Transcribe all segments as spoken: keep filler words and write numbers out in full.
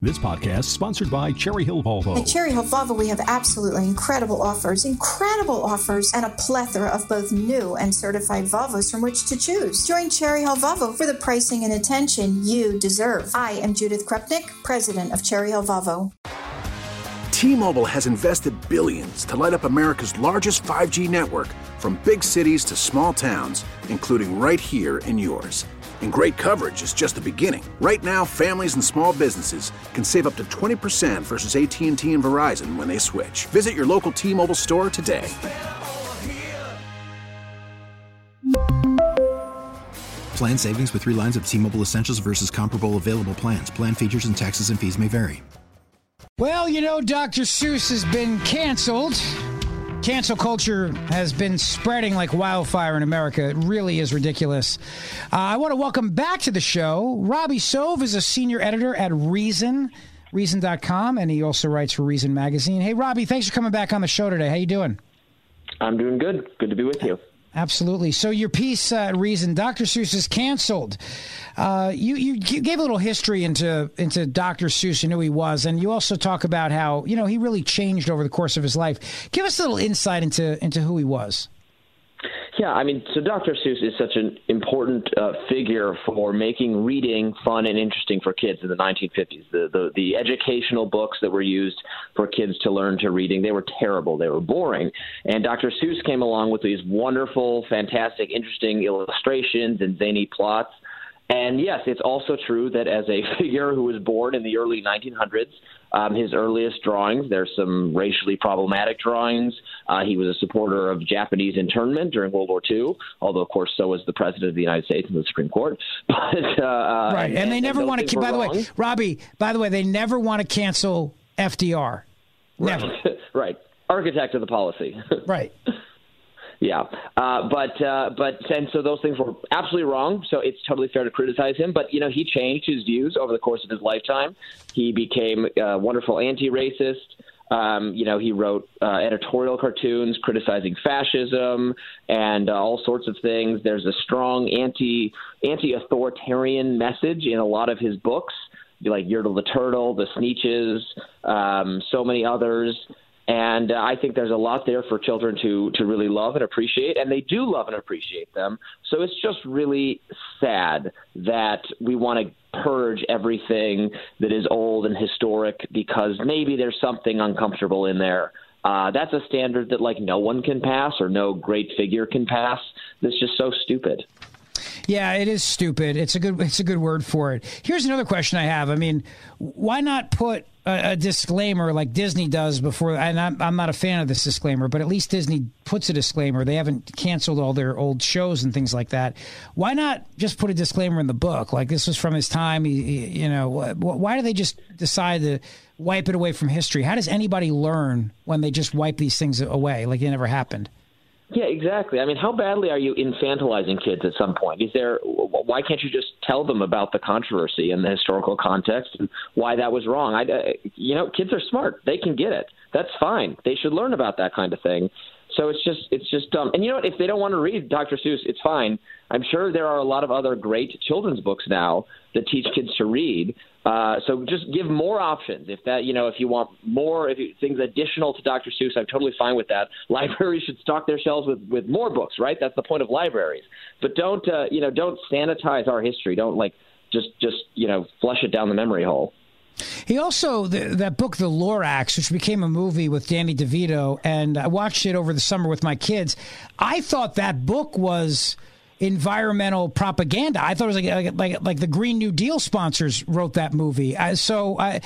This podcast is sponsored by Cherry Hill Volvo. At Cherry Hill Volvo, we have absolutely incredible offers, incredible offers, and a plethora of both new and certified Volvos from which to choose. Join Cherry Hill Volvo for the pricing and attention you deserve. I am Judith Krupnik, president of Cherry Hill Volvo. T-Mobile has invested billions to light up America's largest five G network, from big cities to small towns, including right here in yours. And great coverage is just the beginning. Right now, families and small businesses can save up to twenty percent versus A T and T and Verizon when they switch. Visit your local T-Mobile store today. Plan savings with three lines of T-Mobile Essentials versus comparable available plans. Plan features and taxes and fees may vary. Well, you know, Doctor Seuss has been canceled. Cancel culture has been spreading like wildfire in America. It really is ridiculous. Uh, I want to welcome back to the show. Robbie Sove is a senior editor at Reason, Reason dot com, and he also writes for Reason Magazine. Hey, Robbie, thanks for coming back on the show today. How you doing? I'm doing good. Good to be with you. Absolutely. So your piece uh, at Reason, Doctor Seuss is canceled. Uh, you, you gave a little history into into Doctor Seuss and who he was, and you also talk about how, you know, he really changed over the course of his life. Give us a little insight into into who he was. Yeah, I mean, so Doctor Seuss is such an important uh, figure for making reading fun and interesting for kids in the nineteen fifties. The, the the educational books that were used for kids to learn to reading, they were terrible. They were boring. And Doctor Seuss came along with these wonderful, fantastic, interesting illustrations and zany plots. And yes, it's also true that as a figure who was born in the early nineteen hundreds, um, his earliest drawings, there's some racially problematic drawings. Uh, he was a supporter of Japanese internment during World War Two, although, of course, so was the President of the United States and the Supreme Court. But, uh, right, and, and they never want to, by the way, Robbie, by the way, they never want to cancel F D R. Never. Right, right. Architect of the policy. Right. Yeah, uh, but uh, but and so those things were absolutely wrong. So it's totally fair to criticize him. But you know, he changed his views over the course of his lifetime. He became a wonderful anti-racist. Um, you know, he wrote uh, editorial cartoons criticizing fascism and uh, all sorts of things. There's a strong anti anti-authoritarian message in a lot of his books, like Yertle the Turtle, The Sneetches, um, so many others. And uh, I think there's a lot there for children to to really love and appreciate, and they do love and appreciate them. So it's just really sad that we want to purge everything that is old and historic because maybe there's something uncomfortable in there. Uh, that's a standard that, like, no one can pass or no great figure can pass. That's just so stupid. Yeah, it is stupid. It's a good it's a good word for it. Here's another question I have. I mean, why not put a, a disclaimer like Disney does before? And I'm, I'm not a fan of this disclaimer, but at least Disney puts a disclaimer. They haven't canceled all their old shows and things like that. Why not just put a disclaimer in the book? Like, this was from his time. He, he, you know, why do they just decide to wipe it away from history? How does anybody learn when they just wipe these things away like it never happened? Yeah, exactly. I mean, how badly are you infantilizing kids at some point? Is there? Why can't you just tell them about the controversy and the historical context and why that was wrong? I, you know, kids are smart. They can get it. That's fine. They should learn about that kind of thing. So it's just it's just dumb. And you know what? If they don't want to read Doctor Seuss, it's fine. I'm sure there are a lot of other great children's books now that teach kids to read. Uh, so just give more options. If that, you know, if you want more, if you, things additional to Doctor Seuss, I'm totally fine with that. Libraries should stock their shelves with, with more books, right? That's the point of libraries. But don't, uh, you know, don't sanitize our history. Don't like just, just, you know, flush it down the memory hole. He also, the, that book, The Lorax, which became a movie with Danny DeVito, and I watched it over the summer with my kids. I thought that book was environmental propaganda. I thought it was like like like, like the Green New Deal sponsors wrote that movie. Uh, so I,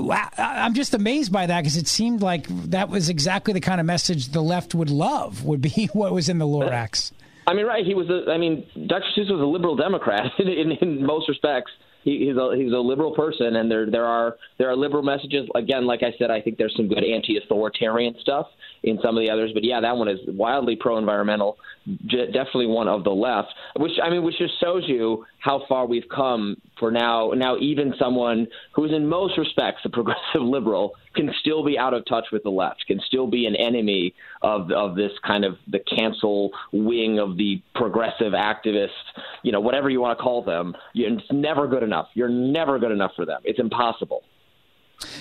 I'm just amazed by that because it seemed like that was exactly the kind of message the left would love, would be what was in The Lorax. I mean, right. He was a, I mean, Doctor Seuss was a liberal Democrat in, in, in most respects. He, he's a he's a liberal person, and there there are there are liberal messages. Again, like I said, I think there's some good anti-authoritarian stuff in some of the others, but yeah, that one is wildly pro-environmental. Definitely one of the left, which I mean, which just shows you how far we've come. For now, now even someone who is in most respects a progressive liberal can still be out of touch with the left, can still be an enemy of of this kind of the cancel wing of the progressive activists, you know, whatever you want to call them. It's never good enough. You're never good enough for them. It's impossible.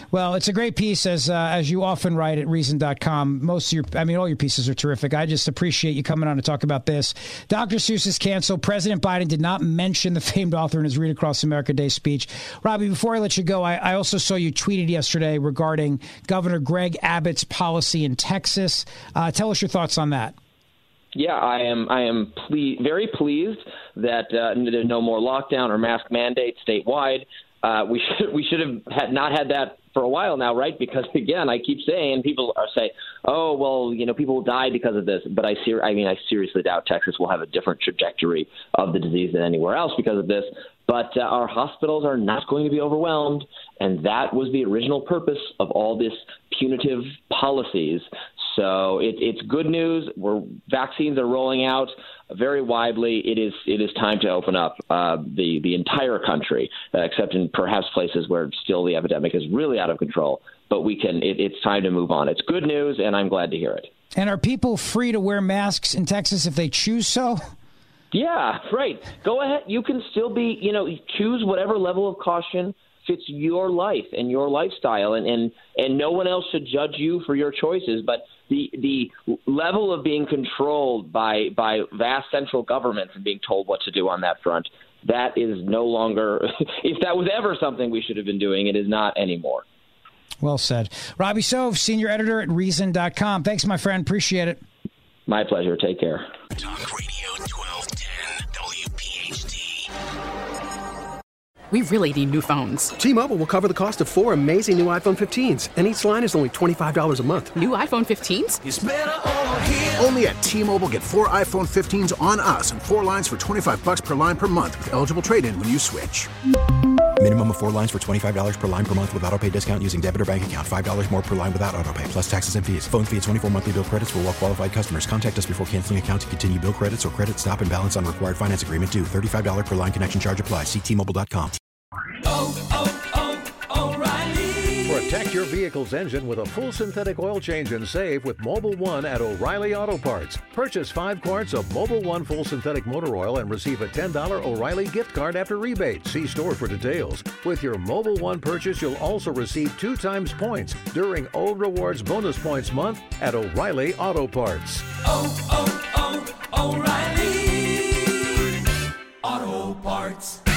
Well, it's a great piece, as uh, as you often write at reason dot com. Most of your, I mean, all your pieces are terrific. I just appreciate you coming on to talk about this. Doctor Seuss is canceled. President Biden did not mention the famed author in his Read Across America Day speech. Robbie, before I let you go, I, I also saw you tweeted yesterday regarding Governor Greg Abbott's policy in Texas. Uh, tell us your thoughts on that. Yeah, I am. I am ple- very pleased that uh, there's no more lockdown or mask mandate statewide. Uh, we should we should have had not had that for a while now, right? Because again, I keep saying people are saying, "Oh, well, you know, people will die because of this." But I ser- I mean, I seriously doubt Texas will have a different trajectory of the disease than anywhere else because of this. But uh, our hospitals are not going to be overwhelmed, and that was the original purpose of all this punitive policies. So it, it's good news. We're, vaccines are rolling out very widely. It is it is time to open up uh, the the entire country, uh, except in perhaps places where still the epidemic is really out of control. But we can. It, it's time to move on. It's good news, and I'm glad to hear it. And are people free to wear masks in Texas if they choose so? Yeah, right. Go ahead. You can still be, you know, choose whatever level of caution fits your life and your lifestyle, and, and, and no one else should judge you for your choices. But the the level of being controlled by, by vast central governments and being told what to do on that front, that is no longer, if that was ever something we should have been doing, it is not anymore. Well said. Robbie Sove, senior editor at reason dot com. Thanks, my friend. Appreciate it. My pleasure. Take care. Talk Radio twelve ten W P H D. We really need new phones. T-Mobile will cover the cost of four amazing new iPhone fifteens, and each line is only twenty-five dollars a month. New iPhone fifteens? It's better over here. Only at T-Mobile, get four iPhone fifteens on us and four lines for twenty-five dollars per line per month with eligible trade-in when you switch. Minimum of four lines for twenty-five dollars per line per month with autopay discount using debit or bank account. five dollars more per line without autopay, plus taxes and fees. Phone fee at twenty-four monthly bill credits for well-qualified customers. Contact us before canceling account to continue bill credits or credit stop and balance on required finance agreement due. thirty-five dollars per line connection charge applies. See T Mobile dot com. Oh, oh, oh, O'Reilly. Protect your vehicle's engine with a full synthetic oil change and save with Mobil one at O'Reilly Auto Parts. Purchase five quarts of Mobil one full synthetic motor oil and receive a ten dollars O'Reilly gift card after rebate. See store for details. With your Mobil one purchase, you'll also receive two times points during O Rewards Bonus Points Month at O'Reilly Auto Parts. Oh, oh, oh, O'Reilly Auto Parts.